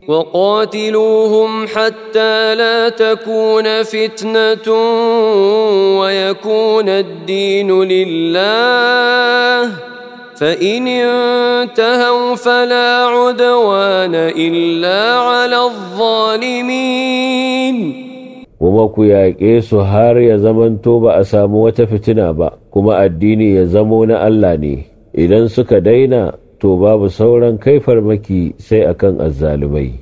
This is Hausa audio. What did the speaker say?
وقاتلوهم حتى لا تكون فتنة ويكون الدين لله فإن انتهوا فلا عدوان إلا على الظالمين. kuma ku yaƙe su har ya zamanto ba a samu wata fitina ba kuma addini ya zamo na Allah ne. Idan suka daina to babu sauran kai farmaki sai akan azzalumai.